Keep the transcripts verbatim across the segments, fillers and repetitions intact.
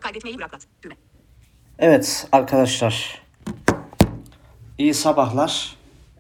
Kaydetmeyi bıraklat. Düğme. Evet arkadaşlar. İyi sabahlar.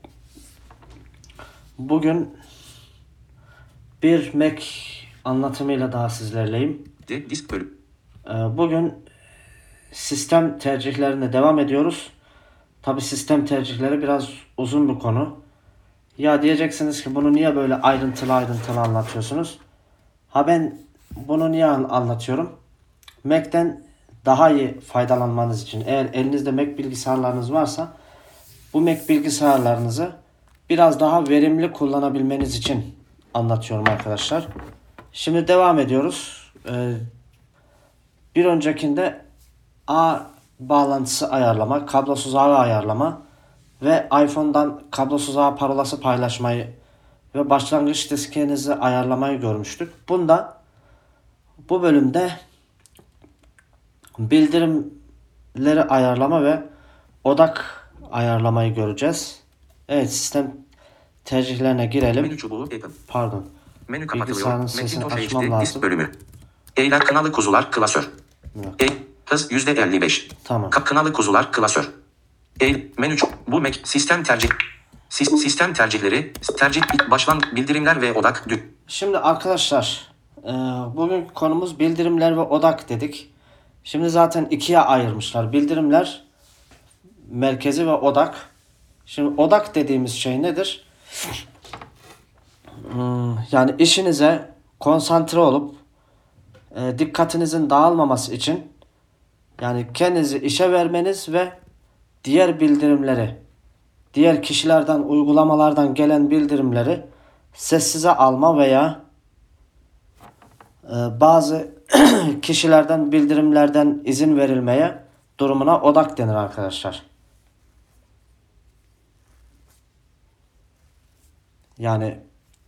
Bugün bir Mac anlatımıyla daha sizlerleyim. De, disk bölüm. Bugün sistem tercihlerine devam ediyoruz. Tabi sistem tercihleri biraz uzun bir konu. Ya diyeceksiniz ki bunu niye böyle ayrıntılı ayrıntılı anlatıyorsunuz? Ha ben bunu niye anlatıyorum? Mac'ten daha iyi faydalanmanız için. Eğer elinizde Mac bilgisayarlarınız varsa bu Mac bilgisayarlarınızı biraz daha verimli kullanabilmeniz için anlatıyorum arkadaşlar. Şimdi devam ediyoruz. Ee, bir öncekinde ağ bağlantısı ayarlama, kablosuz ağ ayarlama ve iPhone'dan kablosuz ağ parolası paylaşmayı ve başlangıç diskinizi ayarlamayı görmüştük. Bunda bu bölümde bildirimleri ayarlama ve odak ayarlamayı göreceğiz. Evet, sistem tercihlerine girelim. Menü çubuğu Apple. Pardon. Menü Bilgisayarın kapatılıyor. sesini Macintosh açmam H D lazım. disk bölümü. Eğlen kanalı kuzular klasör. E, hız yüzde elli beş. Tamam. Kap kanalı kuzular klasör. E, menü çubuğu. Bu Mac sistem tercih. Sis, sistem tercihleri. Tercih başlan bildirimler ve odak dü. Şimdi arkadaşlar e, bugün konumuz bildirimler ve odak dedik. Şimdi zaten ikiye ayırmışlar. Bildirimler merkezi ve odak. Şimdi odak dediğimiz şey nedir? Hmm, yani işinize konsantre olup e, dikkatinizin dağılmaması için, yani kendinizi işe vermeniz ve diğer bildirimleri, diğer kişilerden, uygulamalardan gelen bildirimleri sessize alma veya e, bazı kişilerden bildirimlerden izin verilmeye durumuna odak denir arkadaşlar. Yani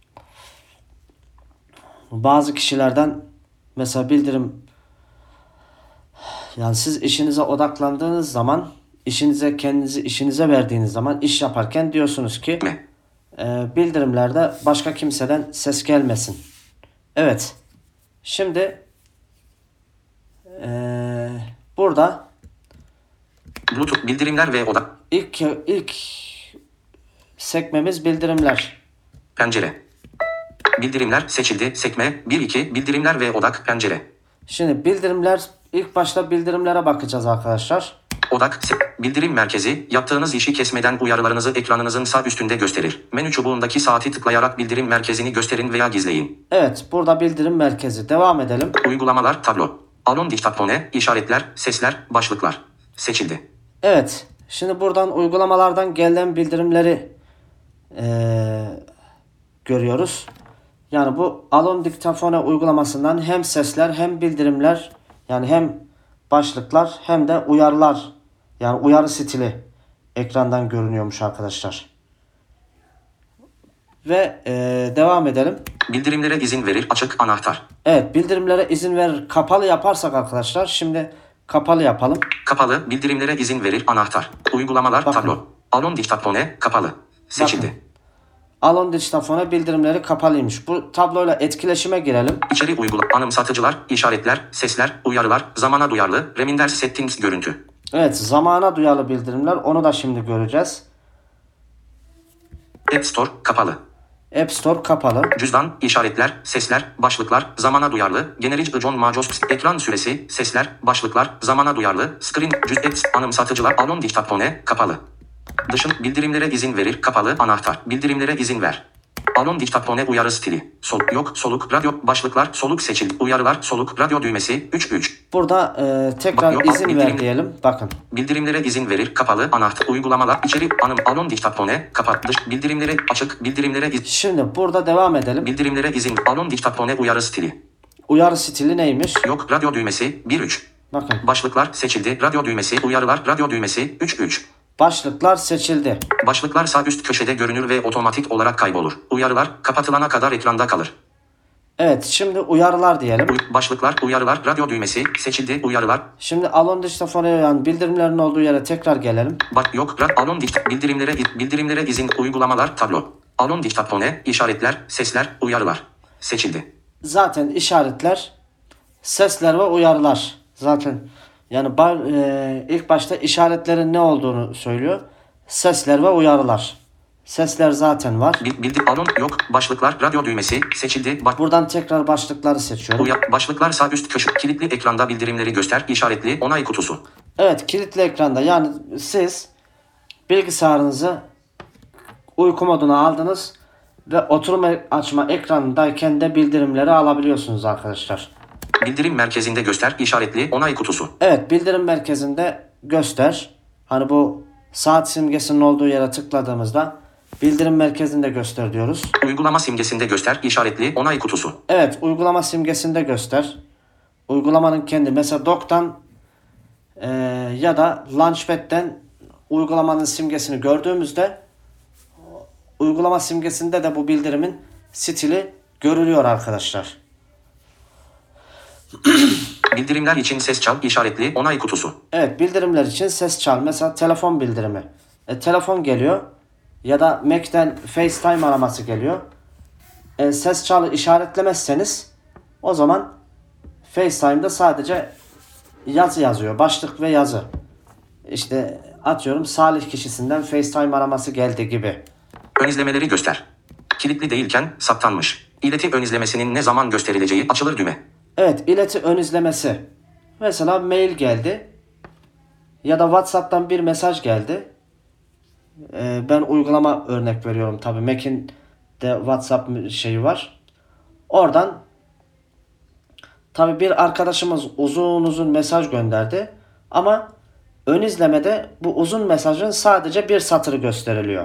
bazı kişilerden mesela bildirim, yani siz işinize odaklandığınız zaman, işinize kendinizi işinize verdiğiniz zaman, iş yaparken diyorsunuz ki e, bildirimlerde başka kimseden ses gelmesin. Evet. Şimdi e, burada Bluetooth bildirimler ve odak. ilk ilk sekmemiz bildirimler. Pencere. Bildirimler seçildi. Sekme bir iki bildirimler ve odak pencere. Şimdi bildirimler, ilk başta bildirimlere bakacağız arkadaşlar. Odak se- bildirim merkezi yaptığınız işi kesmeden uyarılarınızı ekranınızın sağ üstünde gösterir. Menü çubuğundaki saati tıklayarak bildirim merkezini gösterin veya gizleyin. Evet, burada bildirim merkezi. Devam edelim. Uygulamalar tablo. Alon diktafone, işaretler, sesler, başlıklar. Seçildi. Evet. Şimdi buradan uygulamalardan gelen bildirimleri ee, görüyoruz. Yani bu Alon diktafone uygulamasından hem sesler hem bildirimler, yani hem başlıklar hem de uyarılar, yani uyarı stili ekrandan görünüyormuş arkadaşlar. Ve ee, devam edelim. Bildirimlere izin verir açık anahtar. Evet, bildirimlere izin verir. Kapalı yaparsak arkadaşlar, şimdi kapalı yapalım. Kapalı bildirimlere izin verir anahtar. Uygulamalar Bakın. tablo. Alon diktafone kapalı. Seçildi. Bakın. Alon diktafone bildirimleri kapalıymış. Bu tabloyla etkileşime girelim. İçeri uygula anımsatıcılar, işaretler, sesler, uyarılar, zamana duyarlı, reminder settings görüntü. Evet, zamana duyarlı bildirimler, onu da şimdi göreceğiz. App Store kapalı. App Store kapalı. Cüzdan, işaretler, sesler, başlıklar, zamana duyarlı, generic John Majos, ekran süresi, sesler, başlıklar, zamana duyarlı, screen, cüzdet, anımsatıcılar, Alon diktafone kapalı. Dışın bildirimlere izin verir kapalı anahtar. Bildirimlere izin ver. Alon diktafone uyarı stili. Sol yok soluk radyo başlıklar soluk seçil uyarılar soluk radyo düğmesi üç üç. Burada e, tekrar Bak, yok, izin bildirim- ver diyelim. Bakın. Bildirimlere izin verir kapalı anahtar uygulamalar içeri anım Alon diktafone kapat dış bildirimlere açık bildirimlere iz, Şimdi burada devam edelim. bildirimlere izin Alon diktafone uyarı stili. Uyarı stili neymiş? Yok radyo düğmesi bir üç. Bakın. Başlıklar seçildi radyo düğmesi uyarılar radyo düğmesi üç üç. Başlıklar seçildi. Başlıklar sağ üst köşede görünür ve otomatik olarak kaybolur. Uyarılar kapatılana kadar ekranda kalır. Evet, şimdi uyarılar diyelim. Uy- başlıklar, uyarılar, radyo düğmesi, seçildi, uyarılar. Şimdi Alon diktafone, yani bildirimlerin olduğu yere tekrar gelelim. Bak yok, rad, alon dikt, bildirimlere, bildirimlere izin, uygulamalar, tablo. Alon diktafone, işaretler, sesler, uyarılar. Seçildi. Zaten işaretler, sesler ve uyarılar Zaten yani ba- e, ilk başta işaretlerin ne olduğunu söylüyor. Sesler ve uyarılar. Sesler zaten var. Bil, bildi alon yok. Başlıklar radyo düğmesi seçildi. Ba- Buradan tekrar başlıkları seçiyorum. Uya- başlıklar sağ üst köşe kilitli ekranda bildirimleri göster işaretli onay kutusu. Evet, kilitli ekranda, yani siz bilgisayarınızı uyku moduna aldınız ve oturum e- açma ekranındayken de bildirimleri alabiliyorsunuz arkadaşlar. Bildirim merkezinde göster işaretli onay kutusu. Evet, bildirim merkezinde göster. Hani bu saat simgesinin olduğu yere tıkladığımızda bildirim merkezinde göster diyoruz. Uygulama simgesinde göster işaretli onay kutusu. Evet, uygulama simgesinde göster. Uygulamanın kendi, mesela Dock'tan e, ya da Launchpad'den uygulamanın simgesini gördüğümüzde uygulama simgesinde de bu bildirimin stili görülüyor arkadaşlar. Bildirimler için ses çal işaretli onay kutusu. Evet, bildirimler için ses çal. Mesela telefon bildirimi. E, telefon geliyor ya da Mac'ten FaceTime araması geliyor. E, ses çal işaretlemezseniz o zaman FaceTime'da sadece yazı yazıyor. Başlık ve yazı. İşte atıyorum Salih kişisinden FaceTime araması geldi gibi. Ön izlemeleri göster. Kilitli değilken saptanmış. İleti ön izlemesinin ne zaman gösterileceği açılır düğme. Evet, ileti ön izlemesi. Mesela mail geldi ya da WhatsApp'tan bir mesaj geldi. Ee, ben uygulama örnek veriyorum tabii. Mac'in de WhatsApp şeyi var. Oradan tabii bir arkadaşımız uzun uzun mesaj gönderdi. Ama ön izlemede bu uzun mesajın sadece bir satırı gösteriliyor.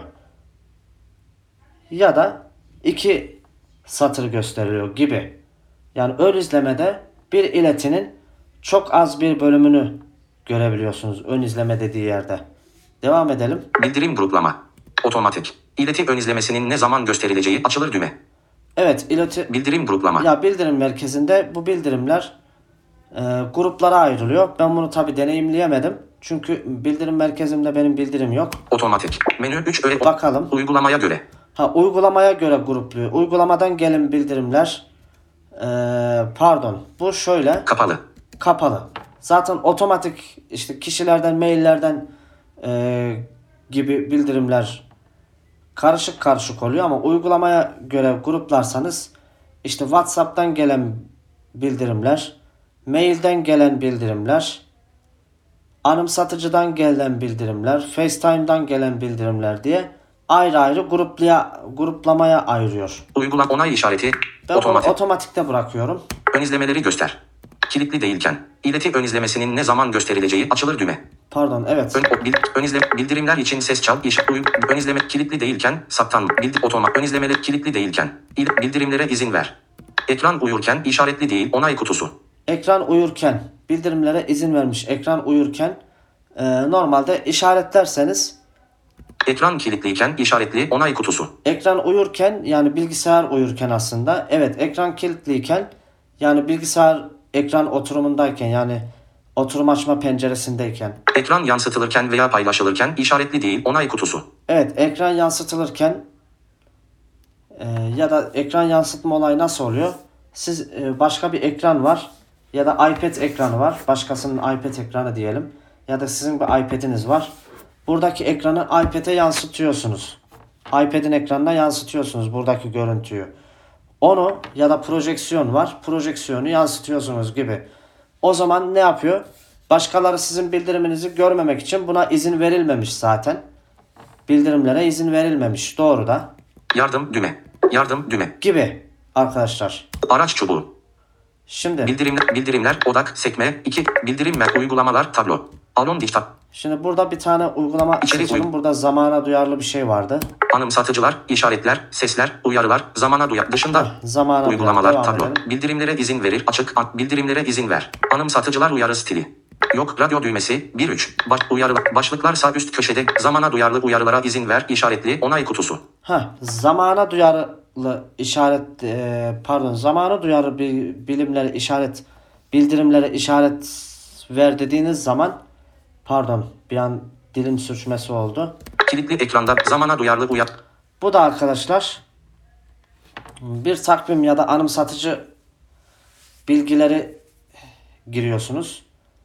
Ya da iki satır gösteriliyor gibi. Yani ön izlemede bir iletinin çok az bir bölümünü görebiliyorsunuz ön izleme dediği yerde. Devam edelim. Bildirim gruplama. Otomatik. İleti ön izlemesinin ne zaman gösterileceği açılır düğme. Evet, ileti Bildirim gruplama. ya bildirim merkezinde bu bildirimler e, gruplara ayrılıyor. Ben bunu tabi deneyimleyemedim. Çünkü bildirim merkezimde benim bildirim yok. Otomatik. Menü üç öğe. Bakalım. Uygulamaya göre. Ha, uygulamaya göre grupluyor. Uygulamadan gelen bildirimler e, pardon bu şöyle Kapalı. kapalı. Zaten otomatik işte kişilerden, maillerden e, gibi bildirimler karışık karışık oluyor ama uygulamaya göre gruplarsanız işte WhatsApp'tan gelen bildirimler, mailden gelen bildirimler, anımsatıcıdan gelen bildirimler, FaceTime'dan gelen bildirimler diye ayrı ayrı grupluya, gruplamaya ayırıyor. Uygulama onay işareti. Ben Otomatik. bunu otomatikte bırakıyorum. Ön izlemeleri göster. Kilitli değilken. İleti ön izlemesinin ne zaman gösterileceği açılır düğme. Pardon, evet. Ön, o, bil, ön izleme, bildirimler için ses çal, iş, uy, ön izleme kilitli değilken, saptan, bildi, otoma, ön izlemeler kilitli değilken, il, bildirimlere izin ver. Ekran uyurken işaretli değil, onay kutusu. Ekran uyurken bildirimlere izin vermiş. Ekran uyurken e, normalde işaretlerseniz Ekran kilitliyken işaretli, onay kutusu. ekran uyurken, yani bilgisayar uyurken aslında, evet, ekran kilitliyken yani bilgisayar ekran oturumundayken, yani oturum açma penceresindeyken, Ekran yansıtılırken veya paylaşılırken işaretli değil, onay kutusu. evet, ekran yansıtılırken e, ya da ekran yansıtma olayı nasıl oluyor? Siz e, başka bir ekran var ya da iPad ekranı var. Başkasının iPad ekranı diyelim. Ya da sizin bir iPad'iniz var. Buradaki ekranı iPad'e yansıtıyorsunuz. iPad'in ekranına yansıtıyorsunuz buradaki görüntüyü. Onu ya da projeksiyon var. Projeksiyonu yansıtıyorsunuz gibi. O zaman ne yapıyor? Başkaları sizin bildiriminizi görmemek için buna izin verilmemiş zaten. Bildirimlere izin verilmemiş. Doğru da. Yardım düğme. Yardım düğme. Gibi arkadaşlar. Araç çubuğu. Şimdi Bildirimler, bildirimler, odak, sekme, iki, bildirim ve uygulamalar, tablo. Alon dijital. şimdi burada bir tane uygulama İçerik seçelim. uy- Burada zamana duyarlı bir şey vardı. Anımsatıcılar, işaretler, sesler, uyarılar, zamana duyar dışında. Zamana Uygulamalar, duyarlı. Devam tablo. edelim. Bildirimlere izin verir, açık, an- bildirimlere izin ver. Anımsatıcılar uyarı stili. Yok, radyo düğmesi, bir üç. Baş, uyarılar, başlıklar sağ üst köşede, zamana duyarlı uyarılara izin ver, işaretli, onay kutusu. Ha, zamana duyarlı işaret e, pardon zamana duyarlı bir bilimlere işaret bildirimlere işaret ver dediğiniz zaman, pardon, bir an dilim sürçmesi oldu. Kilitli ekranda, zamana duyarlı uyar. Bu da arkadaşlar bir takvim ya da anımsatıcı bilgileri giriyorsunuz.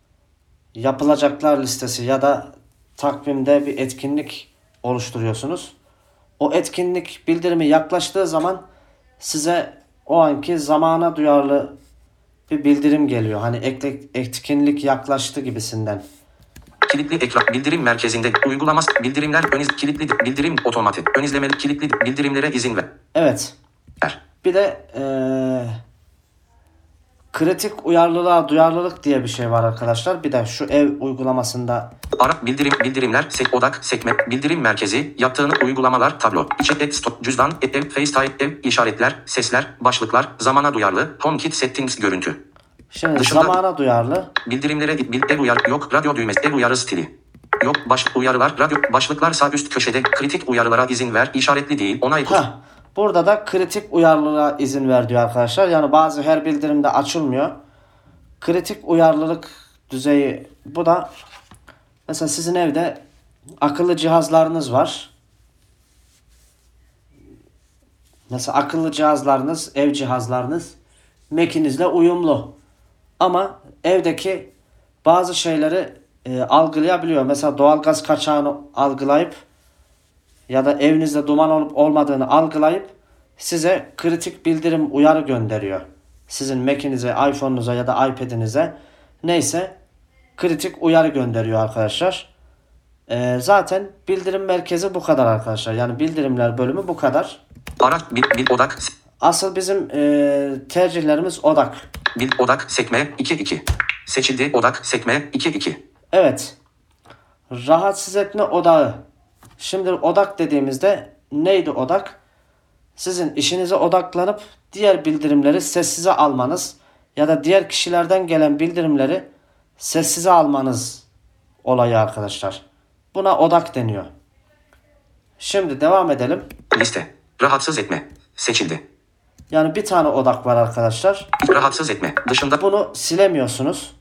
yapılacaklar listesi ya da takvimde bir etkinlik oluşturuyorsunuz. O etkinlik bildirimi yaklaştığı zaman size o anki zamana duyarlı bir bildirim geliyor. Hani ekle- etkinlik yaklaştı gibisinden. Kilitli ekran bildirim merkezinde uygulama bildirimler ön iz, kilitli bildirim otomatik ön izlemeli kilitli bildirimlere izin ver. Evet. Bir de eee, kritik uyarlılığa duyarlılık diye bir şey var arkadaşlar. Bir de şu ev uygulamasında Ara bildirim bildirimler sek odak sekme bildirim merkezi yaptığını uygulamalar tablo içe et stop cüzdan et ev FaceTime ev işaretler sesler başlıklar zamana duyarlı HomeKit settings görüntü şimdi Dışında- zamana duyarlı. bildirimlere bil ev uyar yok radyo düğmesi ev uyarı stili yok baş uyarılar radyo başlıklar sağ üst köşede kritik uyarılara izin ver işaretli değil onay kutusu. Heh, burada da kritik uyarlılığa izin ver diyor arkadaşlar. Yani bazı her bildirimde açılmıyor. Kritik uyarlılık düzeyi bu da mesela sizin evde akıllı cihazlarınız var. Mesela akıllı cihazlarınız, ev cihazlarınız Mac'inizle uyumlu. Ama evdeki bazı şeyleri e, algılayabiliyor. Mesela doğalgaz kaçağını algılayıp ya da evinizde duman olup olmadığını algılayıp size kritik bildirim uyarı gönderiyor. Sizin Mac'inize, iPhone'unuza ya da iPad'inize neyse kritik uyarı gönderiyor arkadaşlar. Ee, zaten bildirim merkezi bu kadar arkadaşlar. Yani bildirimler bölümü bu kadar. Araç bil, bil odak Asıl bizim e, tercihlerimiz odak. bil odak sekme iki iki seçildi odak sekme iki iki Evet. Rahatsız etme odağı. Şimdi odak dediğimizde neydi odak? Sizin işinize odaklanıp diğer bildirimleri sessize almanız ya da diğer kişilerden gelen bildirimleri sessize almanız olayı arkadaşlar. Buna odak deniyor. Şimdi devam edelim. liste rahatsız etme seçildi Yani bir tane odak var arkadaşlar. rahatsız etme dışında Bunu silemiyorsunuz.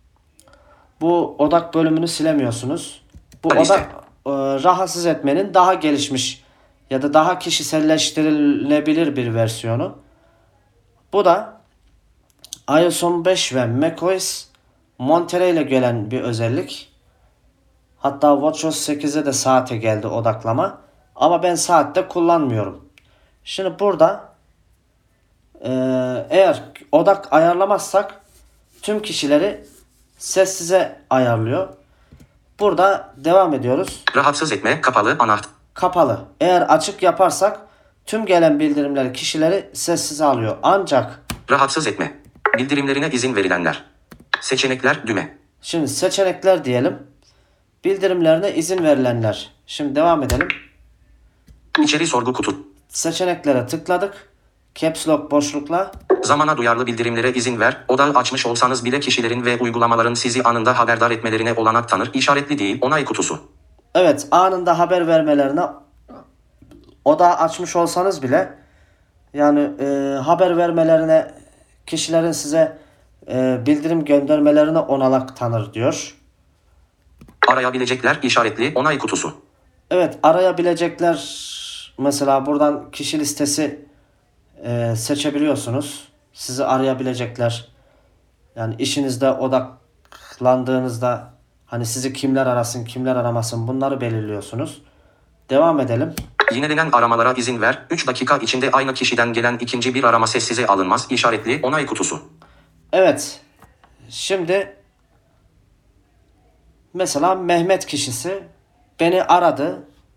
Bu odak bölümünü silemiyorsunuz. Bu Liste. odak e, rahatsız etmenin daha gelişmiş ya da daha kişiselleştirilebilir bir versiyonu. Bu da iOS on beş ve macOS Monterey ile gelen bir özellik. Hatta WatchOS sekize de saate geldi odaklama. Ama ben saatte kullanmıyorum. Şimdi burada e, eğer odak ayarlamazsak tüm kişileri sessize ayarlıyor. Burada devam ediyoruz. rahatsız etme kapalı anahtar Kapalı. Eğer açık yaparsak tüm gelen bildirimleri kişileri sessize alıyor. Ancak rahatsız etme bildirimlerine izin verilenler seçenekler düğme şimdi seçenekler diyelim. Bildirimlerine izin verilenler. Şimdi devam edelim. içeri sorgu kutu Seçeneklere tıkladık. Caps Lock boşlukla. zamana duyarlı bildirimlere izin ver odağı açmış olsanız bile kişilerin ve uygulamaların sizi anında haberdar etmelerine olanak tanır işaretli değil onay kutusu Evet, anında haber vermelerine odağı açmış olsanız bile yani e, haber vermelerine kişilerin size e, bildirim göndermelerine olanak tanır diyor. arayabilecekler işaretli onay kutusu Evet, arayabilecekler mesela buradan kişi listesi e, seçebiliyorsunuz. Sizi arayabilecekler. Yani işinizde odaklandığınızda hani sizi kimler arasın, kimler aramasın bunları belirliyorsunuz. Devam edelim. yinelenen aramalara izin ver üç dakika içinde aynı kişiden gelen ikinci bir arama sessize alınmaz işaretli onay kutusu Evet. Şimdi mesela Mehmet kişisi beni aradı.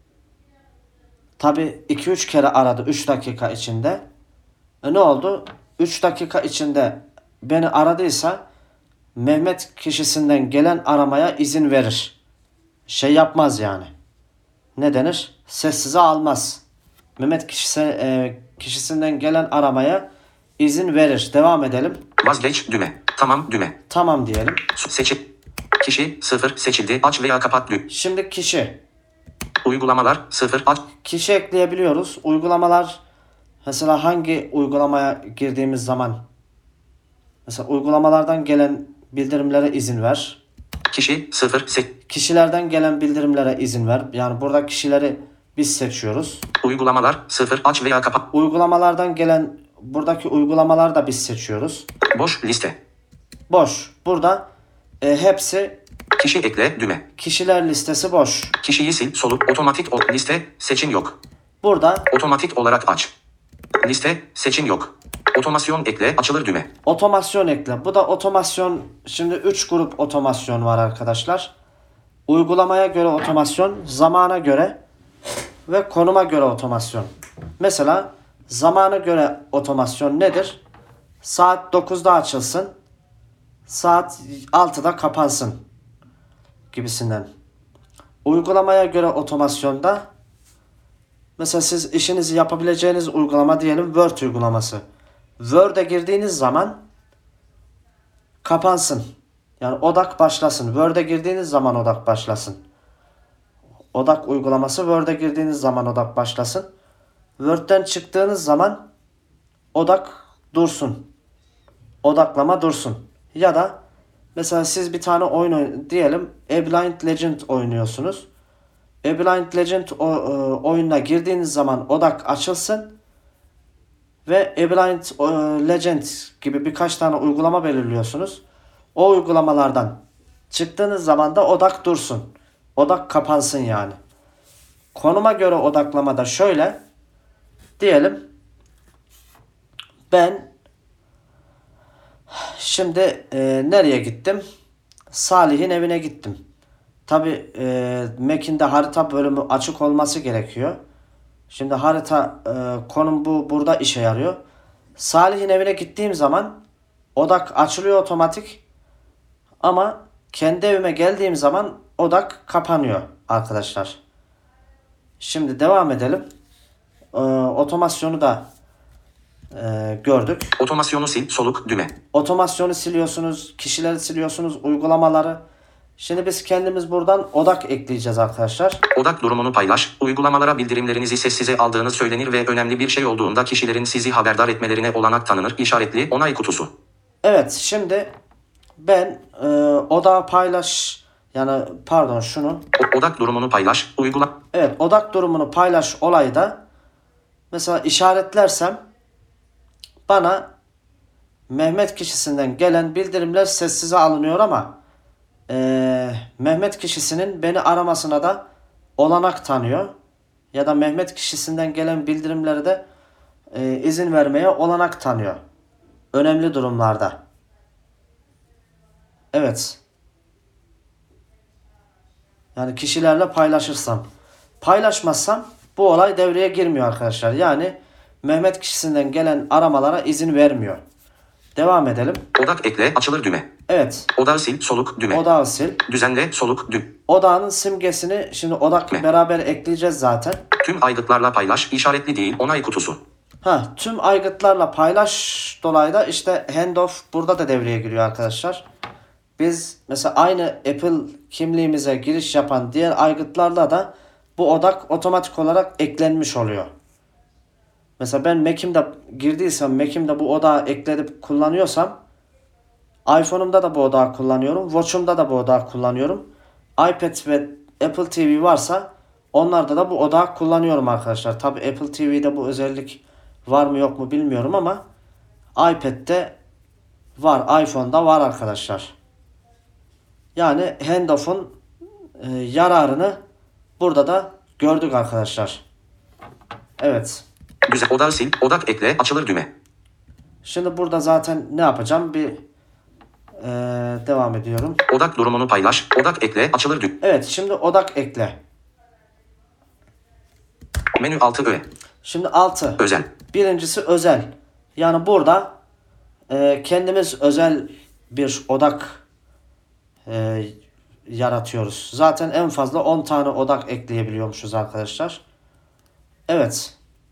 Tabi iki üç kere aradı üç dakika içinde. E ne oldu? üç dakika içinde beni aradıysa Mehmet kişisinden gelen aramaya izin verir. Şey yapmaz yani. Ne denir? Sessize almaz. Mehmet kişisi, e, kişisinden gelen aramaya izin verir. Devam edelim. vazgeç düğme tamam düğme Tamam diyelim. seçil kişi sıfır seçildi aç veya kapat düğme Şimdi kişi. uygulamalar sıfır aç Kişi ekleyebiliyoruz. Uygulamalar mesela hangi uygulamaya girdiğimiz zaman mesela uygulamalardan gelen bildirimlere izin ver. kişi sıfır seç Kişilerden gelen bildirimlere izin ver. Yani burada kişileri biz seçiyoruz. uygulamalar sıfır aç veya kapat Uygulamalardan gelen buradaki uygulamalar da biz seçiyoruz. boş liste Boş. Burada e, hepsi Kişi ekle düğme. Kişiler listesi boş. Kişiyi sil soluk otomatik o, liste seçim yok. Burada Otomatik olarak aç. Liste seçim yok. Otomasyon ekle açılır düğme. otomasyon ekle. Bu da otomasyon. Şimdi üç grup otomasyon var arkadaşlar. Uygulamaya göre otomasyon, zamana göre ve konuma göre otomasyon. Mesela zamana göre otomasyon nedir? Saat dokuzda açılsın, saat altıda kapansın gibisinden. Uygulamaya göre otomasyonda mesela siz işinizi yapabileceğiniz uygulama diyelim Word uygulaması. Word'e girdiğiniz zaman kapansın. Yani odak başlasın. Word'e girdiğiniz zaman odak başlasın. Odak uygulaması Word'e girdiğiniz zaman odak başlasın. Word'den çıktığınız zaman odak dursun. Odaklama dursun. Ya da mesela siz bir tane oyun oyn- diyelim A Blind Legend oynuyorsunuz. A Blind Legend o, e, oyununa girdiğiniz zaman odak açılsın ve A Blind e, Legend gibi birkaç tane uygulama belirliyorsunuz. O uygulamalardan çıktığınız zaman da odak dursun. Odak kapansın yani. Konuma göre odaklamada şöyle diyelim ben şimdi e, nereye gittim? Salih'in evine gittim. Tabi e, Mac'in de harita bölümü açık olması gerekiyor. Şimdi harita e, konum bu burada işe yarıyor. Salih'in evine gittiğim zaman odak açılıyor otomatik. Ama kendi evime geldiğim zaman odak kapanıyor arkadaşlar. Şimdi devam edelim. Ee, otomasyonu da e, gördük. Otomasyonu sil soluk düğme. Otomasyonu siliyorsunuz, kişileri siliyorsunuz, uygulamaları. Şimdi biz kendimiz buradan odak ekleyeceğiz arkadaşlar. Odak durumunu paylaş. Uygulamalara bildirimlerinizi sessize aldığınız söylenir ve önemli bir şey olduğunda kişilerin sizi haberdar etmelerine olanak tanınır. İşaretli onay kutusu. Evet, şimdi ben e, odağı paylaş yani pardon şunu. O- odak durumunu paylaş. Uygula. Evet, odak durumunu paylaş olayda mesela işaretlersem bana Mehmet kişisinden gelen bildirimler sessize alınıyor ama e, Mehmet kişisinin beni aramasına da olanak tanıyor. Ya da Mehmet kişisinden gelen bildirimlere de e, izin vermeye olanak tanıyor. Önemli durumlarda. Evet. Yani kişilerle paylaşırsam. Paylaşmazsam bu olay devreye girmiyor arkadaşlar. Yani Mehmet kişisinden gelen aramalara izin vermiyor. Devam edelim. Odak ekle açılır düğme. Evet. Odağı sil soluk düğme. Odağı sil. Düzenle soluk düğme. Odağın simgesini şimdi odakla Ne? beraber ekleyeceğiz zaten. Tüm aygıtlarla paylaş. İşaretli değil onay kutusu. Ha, tüm aygıtlarla paylaş dolayda işte handoff burada da devreye giriyor arkadaşlar. Biz mesela aynı Apple kimliğimize giriş yapan diğer aygıtlarla da bu odak otomatik olarak eklenmiş oluyor. Mesela ben Mac'imde girdiysem, Mac'imde bu odağı ekledip kullanıyorsam iPhone'umda da bu odağı kullanıyorum. Watch'umda da bu odağı kullanıyorum. iPad ve Apple T V varsa onlarda da bu odağı kullanıyorum arkadaşlar. Tabi Apple T V'de bu özellik var mı yok mu bilmiyorum ama iPad'de var, iPhone'da var arkadaşlar. Yani handoff'un e, yararını burada da gördük arkadaşlar. Evet. Düzen odağı sil. Odak ekle açılır düğme. Şimdi burada zaten ne yapacağım? Bir e, devam ediyorum. Odak durumunu paylaş. Odak ekle açılır düğme. Evet, şimdi odak ekle. Menü altı öğe. Şimdi altı. Özel. Birincisi özel. Yani burada e, kendimiz özel bir odak e, yaratıyoruz. Zaten en fazla on tane odak ekleyebiliyormuşuz arkadaşlar. Evet.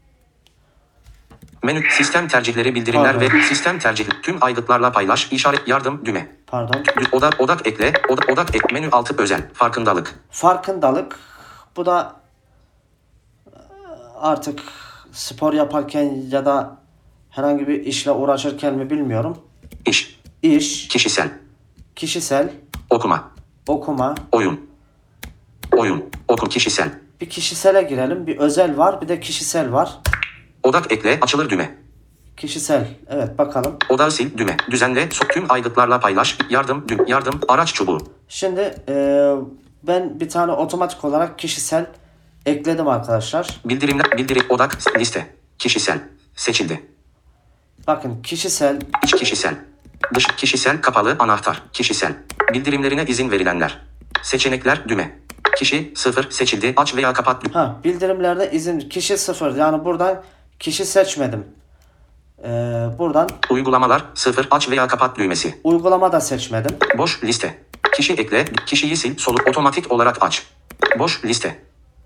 Menü sistem tercihleri bildirimler Pardon. ve sistem tercihleri tüm aygıtlarla paylaş. İşaret yardım düğme. Pardon. Dü- Odak odak ekle. Odak odak ek. Menü altı özel. Farkındalık. Farkındalık. Bu da e, artık spor yaparken ya da herhangi bir işle uğraşırken mi bilmiyorum. İş. İş, Kişisel. kişisel, Okuma. okuma. Oyun. Oyun. Oku kişisel. Bir kişisele girelim. Bir özel var, bir de kişisel var. Odak ekle açılır düğme. Kişisel. Evet bakalım. Odağı sil düğme. Düzenle so- tüm aygıtlarla paylaş. Yardım düğüm. Yardım araç çubuğu. Şimdi e, ben bir tane otomatik olarak kişisel ekledim arkadaşlar. Bildirimler. Bildirim. Odak. Liste. Kişisel. Seçildi. Bakın kişisel. İç kişisel. Dış kişisel kapalı anahtar. Kişisel. Bildirimlerine izin verilenler. Seçenekler düğme. Kişi sıfır seçildi. Aç veya kapat. Ha, bildirimlerde izin. Kişi sıfır. Yani buradan kişi seçmedim. E, buradan Uygulamalar sıfır aç veya kapat düğmesi. uygulama da seçmedim. Boş liste. Kişi ekle. Kişiyi sil. Soluk otomatik olarak aç. Boş liste.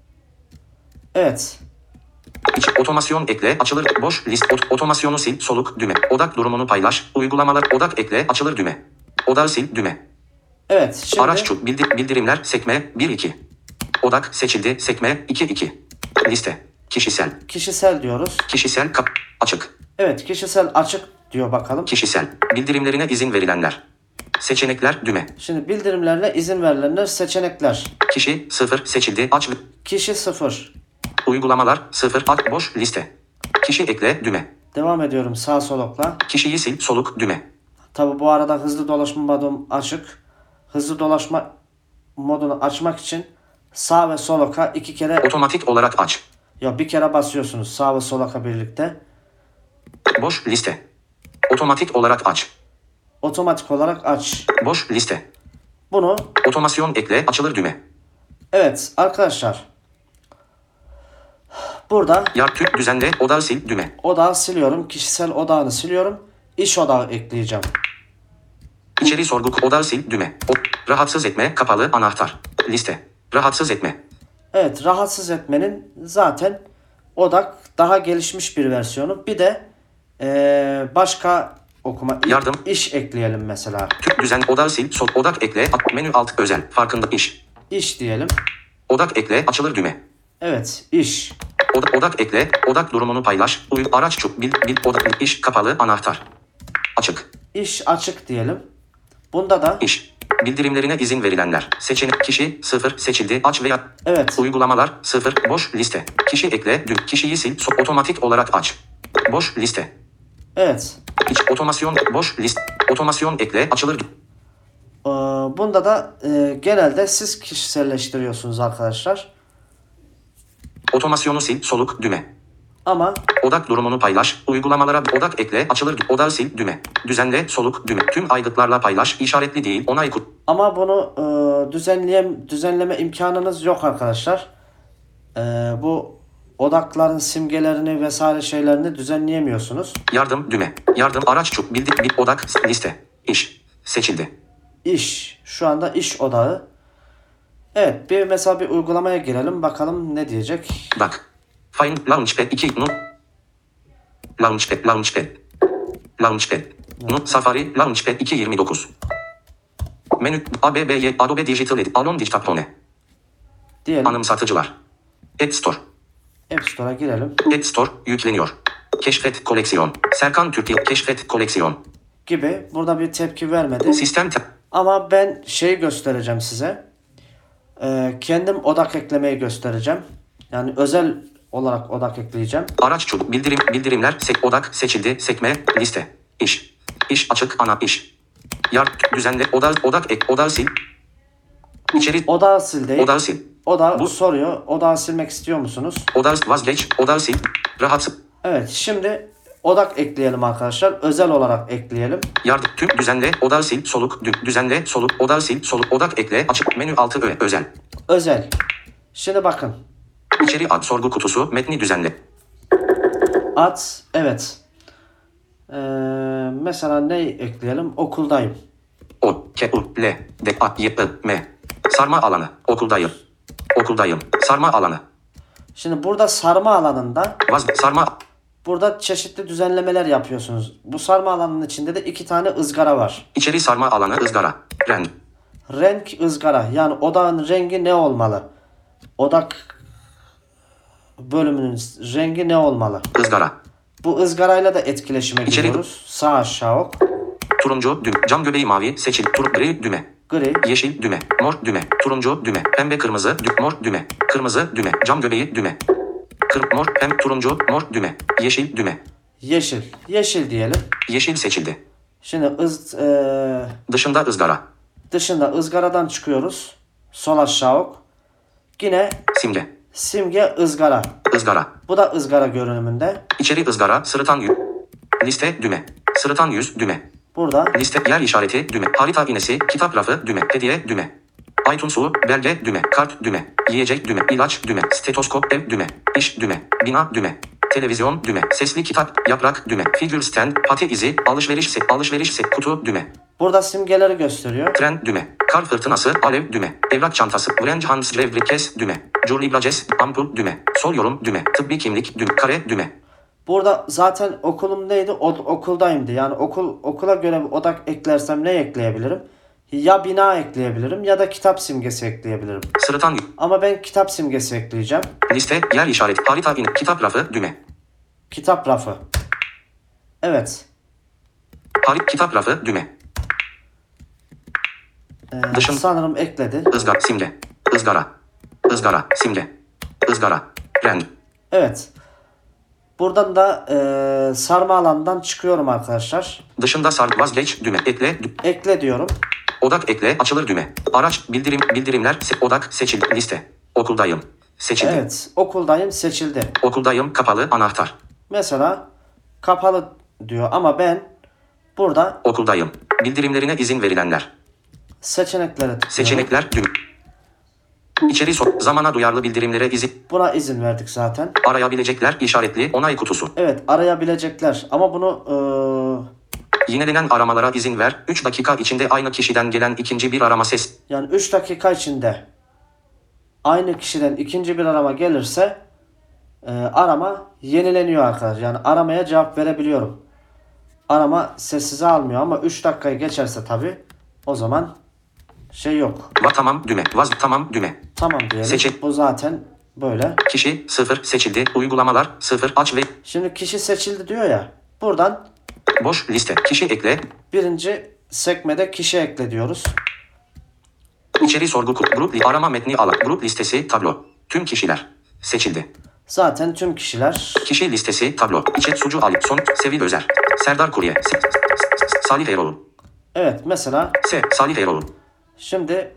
Evet. İç otomasyon ekle açılır boş list ot- otomasyonu sil soluk düğme odak durumunu paylaş uygulamalar odak ekle açılır düğme odağı sil düğme Evet. Şimdi araç çub bildir- bildirimler sekme bir iki odak seçildi sekme iki iki liste kişisel kişisel diyoruz. kişisel kap açık Evet. Kişisel açık diyor bakalım. kişisel bildirimlerine izin verilenler seçenekler düğme Şimdi bildirimlerle izin verilenler seçenekler. kişi sıfır seçildi aç Kişi sıfır. uygulamalar sıfır aç boş liste kişi ekle düğme Devam ediyorum sağ sol okla. kişiyi sil soluk düğme Tabi bu arada hızlı dolaşma modum açık. Hızlı dolaşma modunu açmak için sağ ve sol oka iki kere otomatik olarak aç ya bir kere basıyorsunuz sağ ve sol oka birlikte. boş liste otomatik olarak aç Otomatik olarak aç. boş liste Bunu otomasyon ekle açılır düğme evet arkadaşlar. Burada yar Türk düzenle odağı sil düğme odağı siliyorum. Kişisel odağını siliyorum. İş odağı ekleyeceğim. içeri sorgu odağı sil düğme o, rahatsız etme kapalı anahtar liste rahatsız etme Evet rahatsız etmenin zaten odak daha gelişmiş bir versiyonu. Bir de eee, başka okuma Yardım. iş ekleyelim mesela. Türk düzen odağı sil sol odak ekle at- menü alt özel farkında iş İş diyelim. odak ekle açılır düğme Evet iş. odak, odak ekle odak durumunu paylaş uy araç çub bil, bil odak iş kapalı anahtar açık İş açık diyelim. Bunda da iş bildirimlerine izin verilenler seçenek kişi sıfır seçildi aç veya evet uygulamalar sıfır boş liste kişi ekle düğüm kişiyi sil so- otomatik olarak aç boş liste evet. İç otomasyon boş list otomasyon ekle açılır Ee, bunda da e, genelde siz kişiselleştiriyorsunuz arkadaşlar. otomasyonu sil soluk düğme Ama odak durumunu paylaş uygulamalara odak ekle açılır odağı sil düğme düzenle soluk düğme tüm aygıtlarla paylaş işaretli değil onay kut ama bunu e, düzenleyem düzenleme imkanınız yok arkadaşlar. E, bu odakların simgelerini vesaire şeylerini düzenleyemiyorsunuz. yardım düğme yardım araç çub bildik bir odak liste iş seçildi İş. Şu anda iş odağı. Evet bir mesela bir uygulamaya girelim bakalım ne diyecek. bak Find Launchpad iki nu Launchpad Launchpad Launchpad nu Safari Launchpad iki yirmi dokuz menü A B B Y Adobe Digital Edit Alon Dictaphone Diyelim. anımsatıcılar App Store App Store'a girelim. App Store yükleniyor keşfet koleksiyon Serkan Türkiye keşfet koleksiyon Gibi. Burada bir tepki vermedi. sistem te- Ama ben şey göstereceğim size. Ee, kendim odak eklemeyi göstereceğim. Yani özel olarak odak ekleyeceğim. araç çubuk bildirim bildirimler sek odak seçildi sekme liste iş iş açık ana iş yar düzenle odak odak ek odağı sil içeri Odağı sil değil. odağı sil Odağı Bu- soruyor. Odağı silmek istiyor musunuz? odağı vazgeç odağı sil rahatsız Evet. Şimdi odak ekleyelim arkadaşlar. Özel olarak ekleyelim. yardım tüm düzenle odağı sil soluk dü- düzenle soluk odağı sil soluk odak ekle açık menü altı ö- özel Özel. Şimdi bakın. içeri ad sorgu kutusu metni düzenle Ad. Evet. Ee, mesela ne ekleyelim? Okuldayım. o k u l d a y i m sarma alanı okuldayım okuldayım sarma alanı Şimdi burada sarma alanında vaz sarma burada çeşitli düzenlemeler yapıyorsunuz. Bu sarma alanının içinde de iki tane ızgara var. içeri sarma alanı ızgara renk Renk ızgara. Yani odağın rengi ne olmalı? Odak bölümünün rengi ne olmalı? ızgara Bu ızgarayla da etkileşime İçeri- giriyoruz. Sağ aşağı ok. turuncu düğme cam göbeği mavi seçil tur gri düğme Gri. yeşil düğme mor düğme turuncu düğme pembe kırmızı dü- mor düğme kırmızı düğme cam göbeği düğme kır mor pem turuncu mor düğme yeşil düğme Yeşil. Yeşil diyelim. Yeşil seçildi. Şimdi ız, e, Dışında ızgara. dışında ızgaradan çıkıyoruz. Sol aşağı ok. Yine Simge. simge ızgara. Izgara. Bu da ızgara görünümünde. İçeri ızgara. Sırıtan yüz. Liste düğme. Sırıtan yüz düğme. Burada Liste yer işareti düğme. Harita iğnesi. Kitap rafı düğme. Hediye düğme. iTunes'u belge düğme. Kart düğme. Yiyecek düğme. İlaç düğme. Stetoskop ev düğme. İş düğme. Bina düğme. Televizyon düğme. Sesli kitap. Yaprak düğme. Figür stand. Pati izi. Alışveriş set. Alışveriş set. Kutu düğme. burada simgeleri gösteriyor. Tren düğme. Kar fırtınası. Alev düğme. Evrak çantası. Wrench Hans Kes düğme. Jurlibraces. Ampul düğme. Sol yorum düğme. Tıbbi kimlik düğme. Kare düğme. Burada zaten okulum neydi? O, okuldayımdı. Yani okul okula göre bir odak eklersem ne ekleyebilirim? Ya bina ekleyebilirim ya da kitap simgesi ekleyebilirim. Sırıtan yüz. Ama ben kitap simgesi ekleyeceğim. Liste yer işareti. Harita in. Kitap rafı düğme. Kitap rafı. Evet. Harit kitap rafı düğme. Ee, Dışın- sanırım ekledi. Izgara simge. Izgara. Izgara simge. Izgara. Renk. Evet. Buradan da e, sarma alandan çıkıyorum arkadaşlar. Dışında sar vazgeç düğme. Ekle dü- Ekle diyorum. Odak ekle açılır düğme. Araç bildirim bildirimler se- odak seçildi liste. Okuldayım. Seçildi. Evet. Okuldayım seçildi. Okuldayım kapalı anahtar. Mesela kapalı diyor ama ben burada Okuldayım. Bildirimlerine izin verilenler. seçeneklere tıklıyorum. Seçenekler düğme. İçeri sok. Zamana duyarlı bildirimlere izin. Buna izin verdik zaten. Arayabilecekler işaretli onay kutusu. Evet, arayabilecekler ama bunu eee, Yinelenen aramalara izin ver. üç dakika içinde aynı kişiden gelen ikinci bir arama ses. yani üç dakika içinde aynı kişiden ikinci bir arama gelirse eee, arama yenileniyor arkadaşlar. Yani aramaya cevap verebiliyorum. Arama sessize almıyor ama üç dakikayı geçerse tabi o zaman şey yok. Va tamam düğme. Vaz tamam düğme. Tamam diyelim. Seçin. Bu zaten böyle. Kişi sıfır seçildi. Uygulamalar sıfır aç ve Şimdi kişi seçildi diyor ya. Buradan boş liste. Kişi ekle. birinci sekmede kişi ekle diyoruz. İçeri sorgu kutu. Grup li- arama metni alan. Grup listesi tablo. Tüm kişiler. Seçildi. Zaten tüm kişiler Kişi listesi tablo. İçe Sucu Ali. Son Sevil Özer. Serdar Kurye. S- S- S- Salih Eroğlu. evet mesela S. Salih Eroğlu. şimdi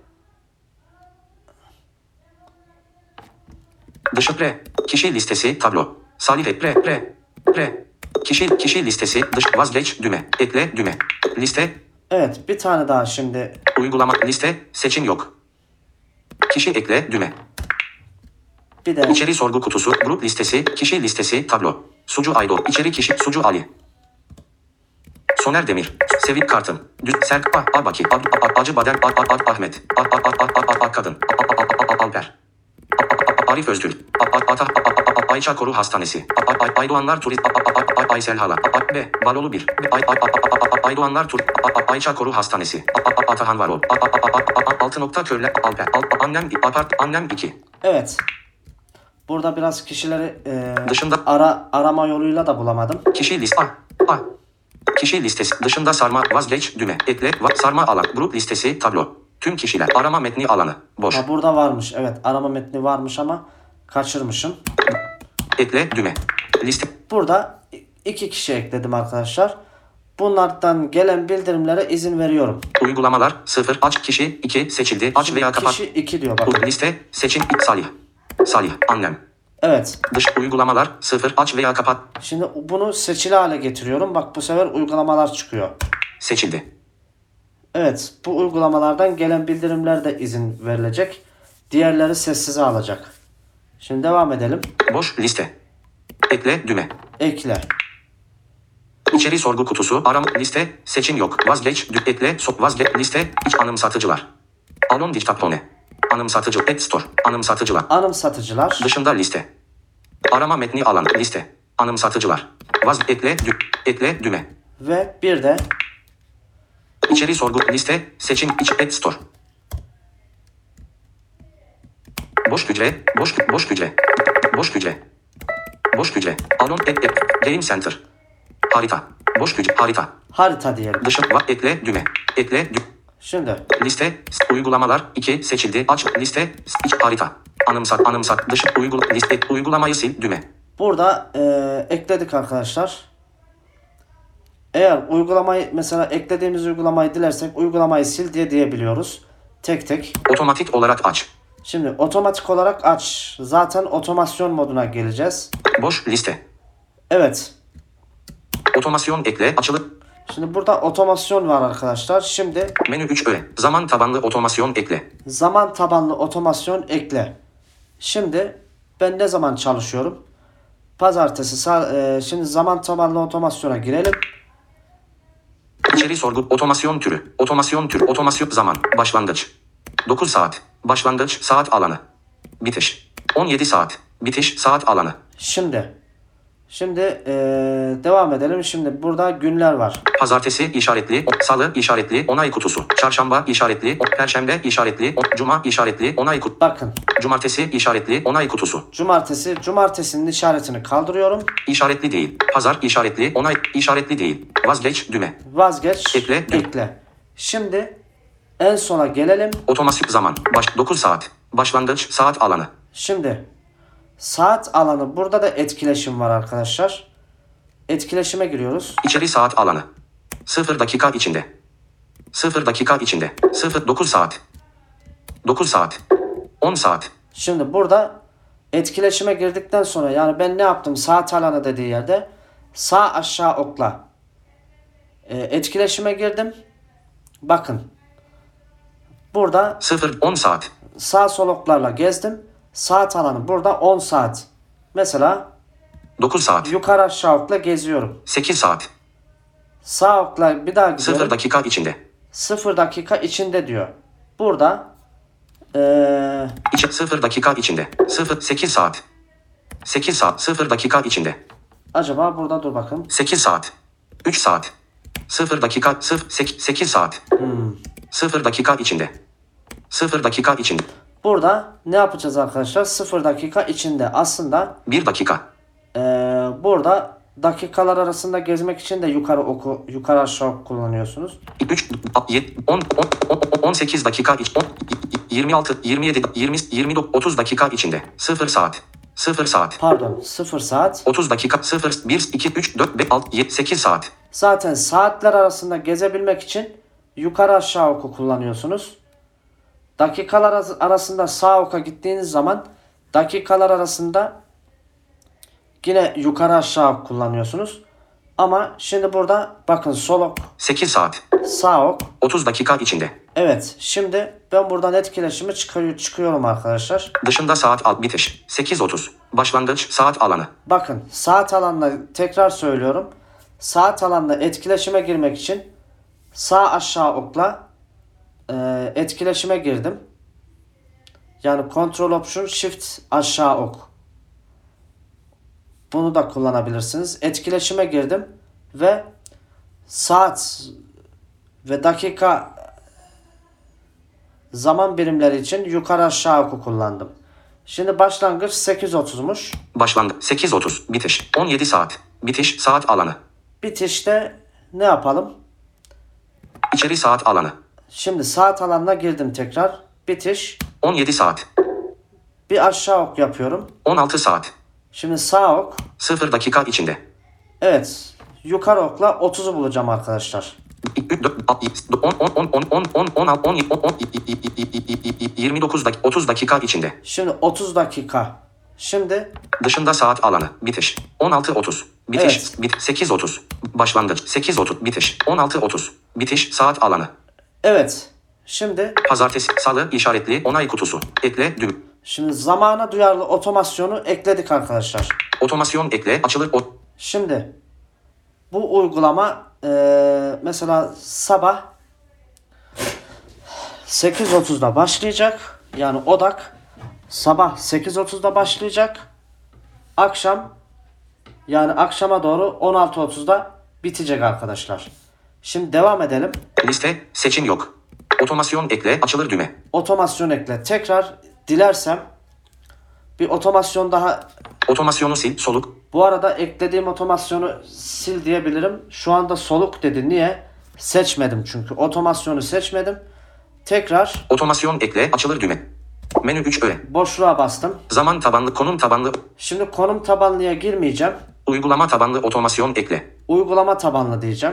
Dışı pre. Kişi listesi tablo. Salih e- pre pre pre. Kişi kişi listesi dış vazgeç düğme. Ekle düğme. Liste evet bir tane daha şimdi uygulama liste seçim yok. Kişi ekle düğme. bir de İçeri sorgu kutusu grup listesi kişi listesi tablo. Sucu Aydo. İçeri kişi Sucu Ali. Soner Demir. Sevil Kartım. Düz Serk A- Abaki. A- A- Acı Badem A- A- A- Ahmet. A- A- A- A- A- A- Kadın. A- A- A- A- Alper. A- A- A- Arif Özgül. A- A- Ata- A- A- A- Ayça Koru Hastanesi. A- A- A- Aydoğanlar Turist. A- A- A- A- Aysel Hala. A- A- B. Balolu bir. Ay- Ay- Ay- Ay- Ay- Aydoğanlar Tur. A- A- Ayça Koru Hastanesi. A- A- A- Atahan Varol. A- A- A- A- A- Altı nokta körle Alper. Al- Annem apart annem iki. evet burada biraz kişileri e, Dışında- ara arama yoluyla da bulamadım. Kişi liste A. A. Kişi listesi dışında sarma vazgeç düğme. Ekle va- sarma alan. Grup listesi tablo. Tüm kişiler. Arama metni alanı. Boş. Ha, burada varmış evet arama metni varmış ama kaçırmışım. Ekle düğme. Liste. Burada iki kişi ekledim arkadaşlar. Bunlardan gelen bildirimlere izin veriyorum. Uygulamalar sıfır aç kişi iki seçildi. Aç veya kapat. Kişi iki diyor bakın. Liste seçim Salih. Salih annem. Evet. Dış uygulamalar sıfır aç veya kapat. Şimdi bunu seçili hale getiriyorum. Bak bu sefer uygulamalar çıkıyor. Seçildi. Evet, bu uygulamalardan gelen bildirimler de izin verilecek. Diğerleri sessize alacak. Şimdi devam edelim. Boş liste. Ekle düğme. Ekle. İçeri sorgu kutusu arama liste seçim yok. Vazgeç dü- ekle sok vazgeç liste iç anımsatıcılar. Alon Dictaphone. Anımsatıcı App Store. Anımsatıcılar. Anımsatıcılar. Dışında liste. Arama metni alan liste. Anımsatıcılar. Vaz ekle dü ekle düğme. Ve bir de İçeri sorgu liste seçim iç App Store. Boş hücre, boş boş hücre. Boş hücre. Boş hücre. Alon App App Game Center. Harita. Boş hücre harita. harita diyelim. Dışı va ekle düğme. Ekle dü Şimdi liste s- uygulamalar iki seçildi. Aç liste s- iç harita. Anımsat anımsat dışı uygula liste uygulamayı sil düğme. burada eee, ekledik arkadaşlar. Eğer uygulamayı mesela eklediğimiz uygulamayı dilersek uygulamayı sil diye diyebiliyoruz. Tek tek. Otomatik olarak aç. Şimdi otomatik olarak aç. Zaten otomasyon moduna geleceğiz. Boş liste. Evet. Otomasyon ekle açılı. Şimdi burada otomasyon var arkadaşlar. Şimdi Menü üç öğe. Zaman tabanlı otomasyon ekle. zaman tabanlı otomasyon ekle. Şimdi ben ne zaman çalışıyorum? Pazartesi. sa- e, Şimdi zaman tabanlı otomasyona girelim. İçeri sorgu. Otomasyon türü. Otomasyon türü. Otomasyon zaman. Başlangıç. dokuz saat. Başlangıç saat alanı. Bitiş. on yedi saat. Bitiş saat alanı. Şimdi şimdi e, devam edelim. Şimdi burada günler var. Pazartesi işaretli, o- salı işaretli, onay kutusu. Çarşamba işaretli, o- perşembe işaretli, o- cuma işaretli, onay kutusu. Bakın. Cumartesi işaretli, onay kutusu. Cumartesi. Cumartesinin işaretini kaldırıyorum. İşaretli değil. Pazar işaretli, onay işaretli değil. Vazgeç düğme. Vazgeç. Ekle. Ekle. Şimdi en sona gelelim. Otomasyon zaman. Baş dokuz saat. Başlangıç saat alanı. Şimdi saat alanı, burada da etkileşim var arkadaşlar. Etkileşime giriyoruz. İçeri saat alanı. sıfır dakika içinde. sıfır dakika içinde. sıfır dokuz saat. dokuz saat. on saat. Şimdi burada etkileşime girdikten sonra, yani ben ne yaptım? Saat alanı dediği yerde sağ aşağı okla. Ee, etkileşime girdim. Bakın. Burada sıfır on saat. sağ sol oklarla gezdim. Saat alanı burada on saat. Mesela dokuz saat. yukarı aşağı okla geziyorum. sekiz saat. Sağ okla bir daha gidiyorum. sıfır dakika içinde. sıfır dakika içinde diyor. Burada ee, İçi sıfır dakika içinde. sıfır sekiz saat. sekiz saat sıfır dakika içinde. acaba burada dur bakın. sekiz saat. üç saat. sıfır dakika sıfır sekiz saat. sıfır dakika içinde. sıfır dakika içinde. Burada ne yapacağız arkadaşlar? sıfır dakika içinde. Aslında bir dakika. ee, burada dakikalar arasında gezmek için de yukarı oku, yukarı aşağı ok kullanıyorsunuz. üç yedi on on sekiz dakika iç on yirmi altı yirmi yedi yirmi yirmi dokuz otuz dakika içinde. sıfır saat. sıfır saat. Pardon, sıfır saat. otuz dakika sıfır bir iki üç dört beş altı yedi sekiz saat. Zaten saatler arasında gezebilmek için yukarı aşağı oku kullanıyorsunuz. Dakikalar arası- arasında sağ oka gittiğiniz zaman dakikalar arasında yine yukarı aşağı ok kullanıyorsunuz. Ama şimdi burada bakın sol ok, sekiz saat. sağ ok. otuz dakika içinde. Evet, şimdi ben buradan etkileşimi çıkıyor, çıkıyorum arkadaşlar. Dışında saat al bitiş. sekiz otuz. Başlangıç saat alanı. Bakın saat alanına tekrar söylüyorum. Saat alanına etkileşime girmek için sağ aşağı okla e, etkileşime girdim. Yani Ctrl Option Shift aşağı ok. Bunu da kullanabilirsiniz. Etkileşime girdim ve saat ve dakika zaman birimleri için yukarı aşağı oku kullandım. Şimdi başlangıç sekiz otuzmuş. Başlandı. sekiz otuz. Bitiş. on yedi saat. Bitiş saat alanı. Bitişte ne yapalım? İçeri saat alanı. Şimdi saat alanına girdim tekrar. Bitiş. on yedi saat. Bir aşağı ok yapıyorum. on altı saat. Şimdi sağ ok. sıfır dakika içinde. Evet. Yukarı okla otuzu bulacağım arkadaşlar. yirmi dokuz dakika otuz dakika içinde. Şimdi otuz dakika. Şimdi Dışında saat alanı. Bitiş. on altı otuz. Bitiş. Evet. Bit sekiz otuz. Başlangıç. sekiz otuz. Bitiş. on altı otuz. Bitiş saat alanı. evet. Şimdi Pazartesi, salı işaretli onay kutusu. Ekle düğüm. şimdi zamana duyarlı otomasyonu ekledik arkadaşlar. Otomasyon ekle açılır. O Şimdi bu uygulama eee, mesela sabah sekiz otuzda başlayacak. Yani odak sabah sekiz otuzda başlayacak. Akşam yani akşama doğru on altı otuzda bitecek arkadaşlar. Şimdi devam edelim. liste seçim yok. Otomasyon ekle açılır düğme. Otomasyon ekle. Tekrar dilersem bir otomasyon daha. Otomasyonu sil soluk. Bu arada eklediğim otomasyonu sil diyebilirim. Şu anda soluk dedi. Niye? Seçmedim çünkü. Otomasyonu seçmedim. Tekrar Otomasyon ekle açılır düğme. Menü üç öğe. boşluğa bastım. Zaman tabanlı konum tabanlı Şimdi konum tabanlıya girmeyeceğim. uygulama tabanlı otomasyon ekle. Uygulama tabanlı diyeceğim.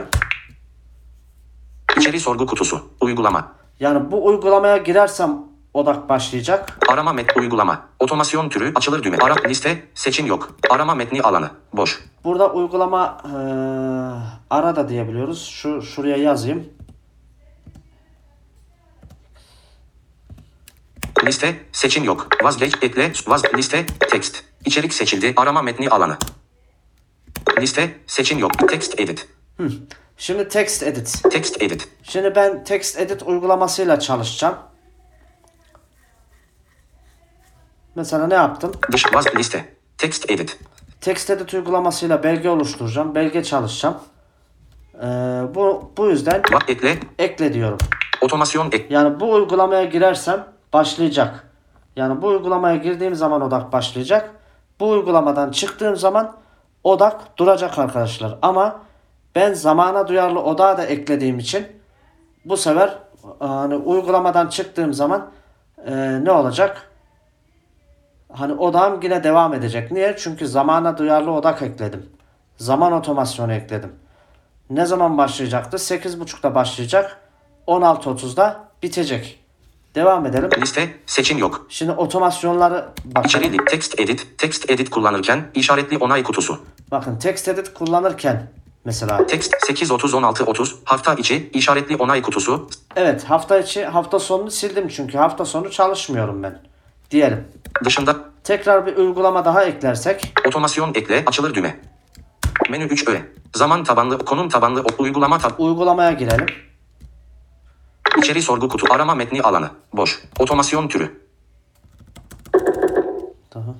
İçeri sorgu kutusu. Uygulama. Yani bu uygulamaya girersem odak başlayacak. Arama metni uygulama. Otomasyon türü açılır düğme. Ara liste seçim yok. Arama metni alanı. Boş. Burada uygulama ee, ara da diyebiliyoruz. Şu şuraya yazayım. Liste seçim yok. Vazgeç ekle vaz liste text. İçerik seçildi. Arama metni alanı. Liste seçim yok. Text edit. Hı. Şimdi text edit. Text edit. Şimdi ben text edit uygulamasıyla çalışacağım. Mesela ne yaptım? Dış vaz liste. Text edit. Text edit uygulamasıyla belge oluşturacağım. Belge çalışacağım. Ee, bu bu yüzden Va ekle. ekle diyorum. Otomasyon ek. Yani bu uygulamaya girersem başlayacak. Yani bu uygulamaya girdiğim zaman odak başlayacak. Bu uygulamadan çıktığım zaman odak duracak arkadaşlar. Ama ben zamana duyarlı odağı da eklediğim için bu sefer hani uygulamadan çıktığım zaman e, ne olacak? Hani odağım yine devam edecek. Niye? Çünkü zamana duyarlı odak ekledim. Zaman otomasyonu ekledim. Ne zaman başlayacaktı? sekiz buçukta başlayacak. on altı otuzda bitecek. Devam edelim. Liste seçim yok. Şimdi otomasyonları bakın. İçeri text edit. Text edit kullanırken işaretli onay kutusu. Bakın text edit kullanırken mesela. Text sekiz otuz on altı otuz hafta içi işaretli onay kutusu. Evet, hafta içi hafta sonunu sildim çünkü hafta sonu çalışmıyorum ben. Diyelim. Dışında Tekrar bir uygulama daha eklersek. otomasyon ekle açılır düğme. Menü üç öğe. Zaman tabanlı konum tabanlı uygulama tab. Uygulamaya girelim. İçeri sorgu kutu arama metni alanı. Boş. Otomasyon türü. Tamam.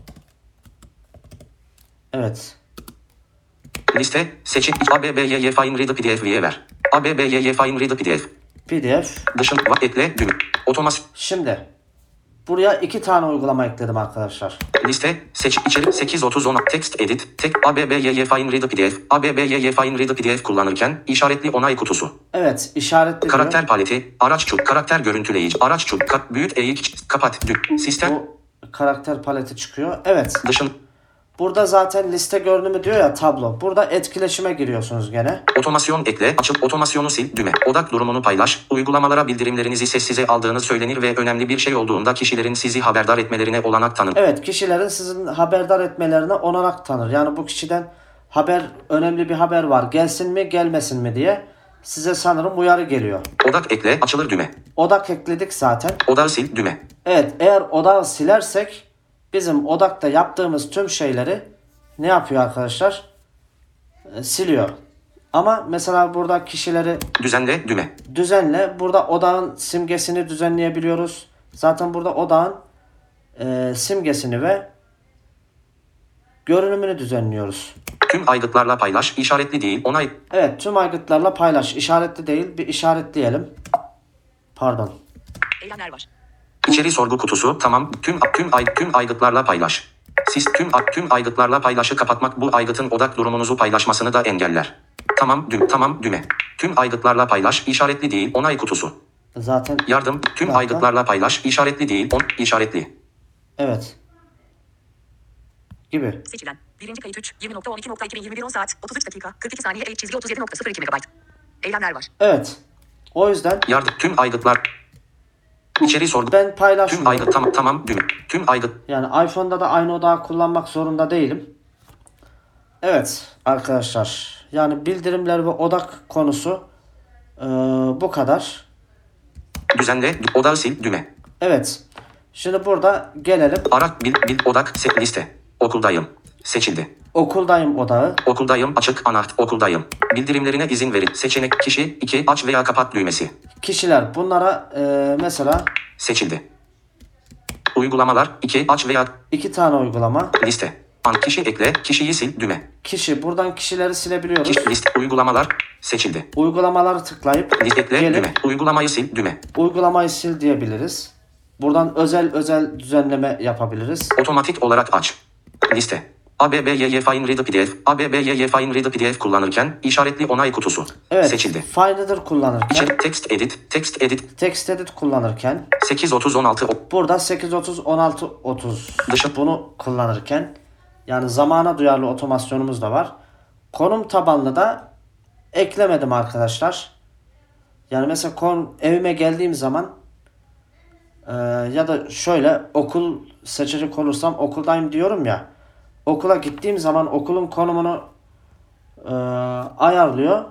Evet. Liste seçim ABBYY Fine Reader P D F'ye ver. ABBYY Fine Reader P D F. P D F. Dışında va ekle düğme. Otomasyon Şimdi buraya iki tane uygulama ekledim arkadaşlar. liste seç içeri sekiz otuz on text edit tek ABBYY Fine Reader P D F. ABBYY Fine Reader P D F kullanırken işaretli onay kutusu. Evet, işaretli diyor. Karakter paleti, araç çubuk, karakter görüntüleyici, araç çubuk, kat, büyüt, eğik, kapat, dük, sistem, Bu karakter paleti çıkıyor. Evet. dışın, Burada zaten liste görünümü diyor ya, tablo. Burada etkileşime giriyorsunuz gene. otomasyon ekle, açıp otomasyonu sil, düğme, odak durumunu paylaş, uygulamalara bildirimlerinizi sessize aldığınız söylenir ve önemli bir şey olduğunda kişilerin sizi haberdar etmelerine olanak tanın. Evet, kişilerin sizin haberdar etmelerine olanak tanır. Yani bu kişiden haber, önemli bir haber var, gelsin mi gelmesin mi diye size sanırım uyarı geliyor. Odak ekle, açılır düğme, Odak ekledik zaten. odağı sil, düğme, Evet, eğer odağı silersek bizim odakta yaptığımız tüm şeyleri ne yapıyor arkadaşlar? E, siliyor. Ama mesela burada kişileri düzenle, düğme, düzenle. Burada odağın simgesini düzenleyebiliyoruz. Zaten burada odağın e, simgesini ve görünümünü düzenliyoruz. tüm aygıtlarla paylaş, işaretli değil, onay, Evet, tüm aygıtlarla paylaş. İşaretli değil, bir işaretleyelim. Pardon. Eylemler var. içeri sorgu kutusu, tamam, tüm tüm ay tüm aygıtlarla paylaş. Siz tüm tüm aygıtlarla paylaşı kapatmak bu aygıtın odak durumunuzu paylaşmasını da engeller. Tamam, düğme, tamam, düğme. Tüm aygıtlarla paylaş, işaretli değil, onay kutusu. Zaten Yardım, tüm Zaten- aygıtlarla paylaş, işaretli değil, on, işaretli. evet. Gibi. Seçilen. Birinci kayıt üç. yirmi nokta on iki nokta iki bin yirmi bir on saat. otuz üç dakika. kırk iki saniye. Eğik çizgi otuz yedi nokta sıfır iki megabayt. Eylemler var. Evet. O yüzden Yardım, tüm aygıtlar. İçeri sorgu. ben Tüm paylaşmıyorum. aygıt, tamam, tamam, düğme. Tüm aygıt. Yani iPhone'da da aynı odağı kullanmak zorunda değilim. Evet arkadaşlar. Yani bildirimler ve odak konusu eee, bu kadar. Düzenle, odağı sil, düğme. Evet. Şimdi burada gelelim. Ara, bil, bil, odak, se, liste. Okuldayım. Seçildi. Okuldayım odağı. Okuldayım, açık, anahtar, okuldayım. Bildirimlerine izin verin. Seçenek, kişi, iki, aç veya kapat düğmesi. Kişiler bunlara eee, mesela Seçildi. Uygulamalar, iki, aç veya iki tane uygulama. liste. An, kişi ekle, kişiyi sil, düğme. Kişi, buradan kişileri silebiliyoruz. Kişi, liste, uygulamalar, seçildi. Uygulamaları tıklayıp Liste ekle, gelip düğme. Uygulamayı sil, düğme. uygulamayı sil diyebiliriz. Buradan özel özel düzenleme yapabiliriz. Otomatik olarak aç. Liste. ABBYY Fine Reader P D F. ABBYY Fine Reader P D F kullanırken işaretli onay kutusu. Evet. Seçildi. Finder kullanırken, İçerik text edit, text edit, text edit kullanırken, sekiz otuz on altı o- burada sekiz otuz on altı otuz Dışı- bunu kullanırken, yani zamana duyarlı otomasyonumuz da var. konum tabanlı da eklemedim arkadaşlar. Yani mesela kon, evime geldiğim zaman e, ya da şöyle okul seçecek olursam okuldayım diyorum ya. Okula gittiğim zaman okulun konumunu e, ayarlıyor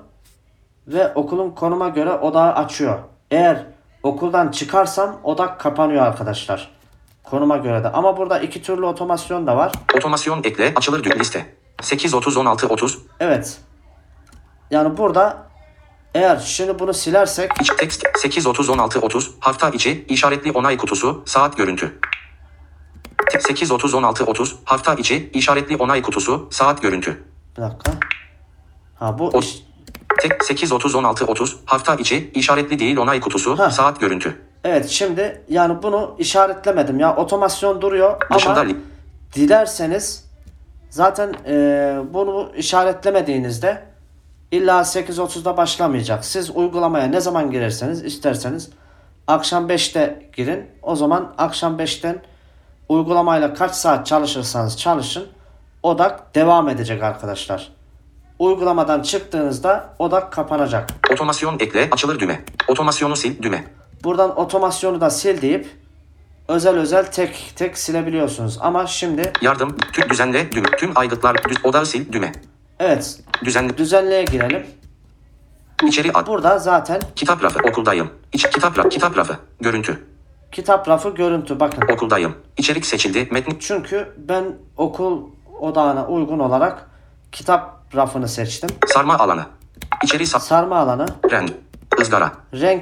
ve okulun konuma göre odağı açıyor. Eğer okuldan çıkarsam odak kapanıyor arkadaşlar. Konuma göre de. Ama burada iki türlü otomasyon da var. Otomasyon ekle açılır düğme liste. sekiz otuz on altı otuz. Evet. Yani burada eğer şimdi bunu silersek İç tekst sekiz otuz on altı otuz. Hafta içi işaretli onay kutusu. Saat görüntü. sekiz otuz on altı otuz. Hafta içi işaretli onay kutusu. Saat görüntü. bir dakika. Ha bu O- iş- Tek sekiz otuz on altı otuz. Hafta içi işaretli değil onay kutusu. Ha. Saat görüntü. evet şimdi yani bunu işaretlemedim ya. Otomasyon duruyor Dışında ama li- dilerseniz zaten e, bunu işaretlemediğinizde illa sekiz otuzda başlamayacak. Siz uygulamaya ne zaman girerseniz isterseniz akşam beşte girin. O zaman akşam beşten uygulamayla kaç saat çalışırsanız çalışın odak devam edecek arkadaşlar. Uygulamadan çıktığınızda odak kapanacak. Otomasyon ekle açılır düğme. Otomasyonu sil düğme. Buradan otomasyonu da sil deyip özel özel tek tek silebiliyorsunuz. Ama şimdi Yardım tüm düzenle düğme. Tüm aygıtlar düz, odağı sil düğme. evet Düzenle düzenleye girelim. içeri at. Burada zaten Kitap rafı okuldayım. İç kitap rafı kitap rafı. Görüntü. kitap rafı görüntü bakın. Okuldayım. İçerik seçildi. Metni Çünkü ben okul odağına uygun olarak kitap rafını seçtim. sarma alanı. İçeri sap. Sarma alanı, Renk. Izgara. renk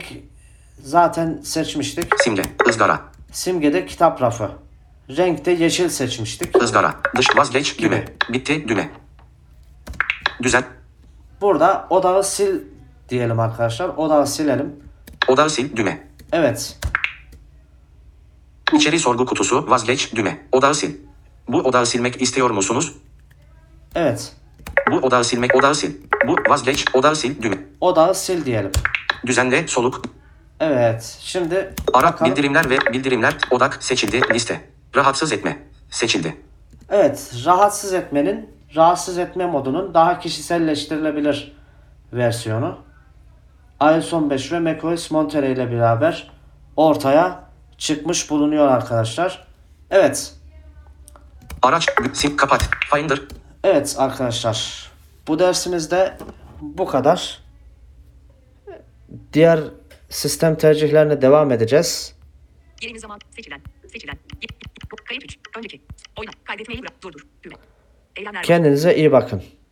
zaten seçmiştik. Simge. Izgara. Simgede kitap rafı. Renkte yeşil seçmiştik. Izgara. Dış vazgeç düğme. Bitti düğme. Düzen. Burada odağı sil diyelim arkadaşlar. Odağı silelim. Odağı sil düğme. Evet. İçeri sorgu kutusu vazgeç düğme. Odağı sil. Bu odağı silmek istiyor musunuz? Evet. Bu odağı silmek odağı sil. Bu vazgeç odağı sil düğme. Odağı sil diyelim. Düzenle soluk. Evet. Şimdi Ara bakalım. bildirimler ve bildirimler odak seçildi liste. Rahatsız etme. Seçildi. Evet. Rahatsız etmenin, rahatsız etme modunun daha kişiselleştirilebilir versiyonu. i O S on beş ve macOS Monterey ile beraber ortaya çıkmış bulunuyor arkadaşlar. Evet. Araç sim kapat. Finder. Evet arkadaşlar. Bu dersimizde bu kadar. Diğer sistem tercihlerine devam edeceğiz. Yeni zaman seçilen. Seçilen. Y- y- Kayıt üç. Önceki. Oyna. Kaydetmeyi bırak. Durdur. Düğme. Eylemler. Kendinize iyi bakın.